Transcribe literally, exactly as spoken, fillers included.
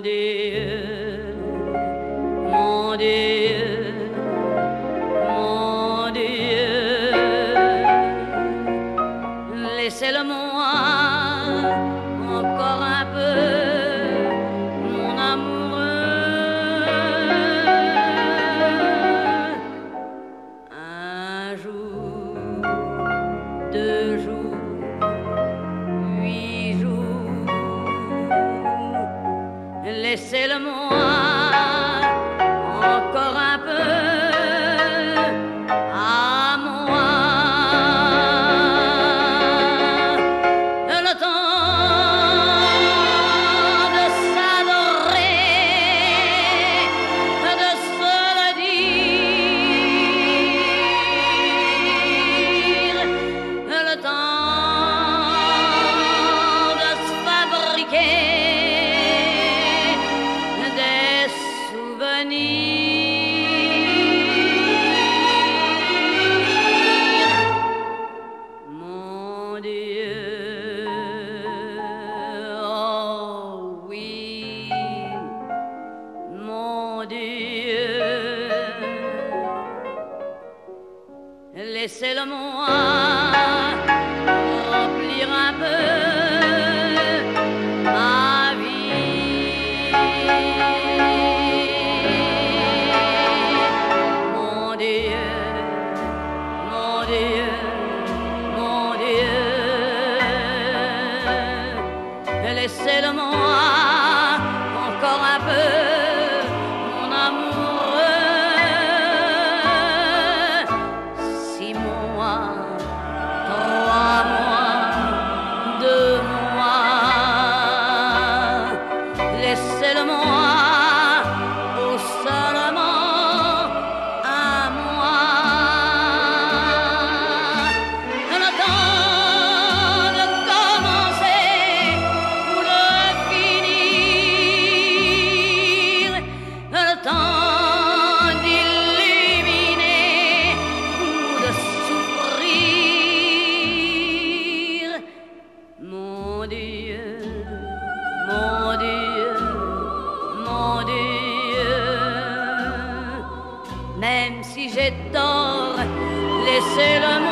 Dieu, mon Dieu, mon Dieu, laissez-le-moi encore un peu, mon amoureux. Un jour, deux jours, huit jours, laissez-le-moi encore un peu à moi. Le temps de s'adorer, de se le dire, le temps de se fabriquer des souvenirs. Mon Dieu, oh oui, mon Dieu, laissez-le-moi remplir un peu ma vie. Mon Dieu, mon Dieu, mon Dieu, laissez-le-moi encore un peu, mon amoureux. Six mois, trois mois, deux mois, laissez-le-moi ou seulement un mois. Le temps de commencer ou de finir, le temps d'illuminer ou de souffrir. Mon Dieu, mon Dieu, mon Dieu, même si j'ai tort, laissez-le-moi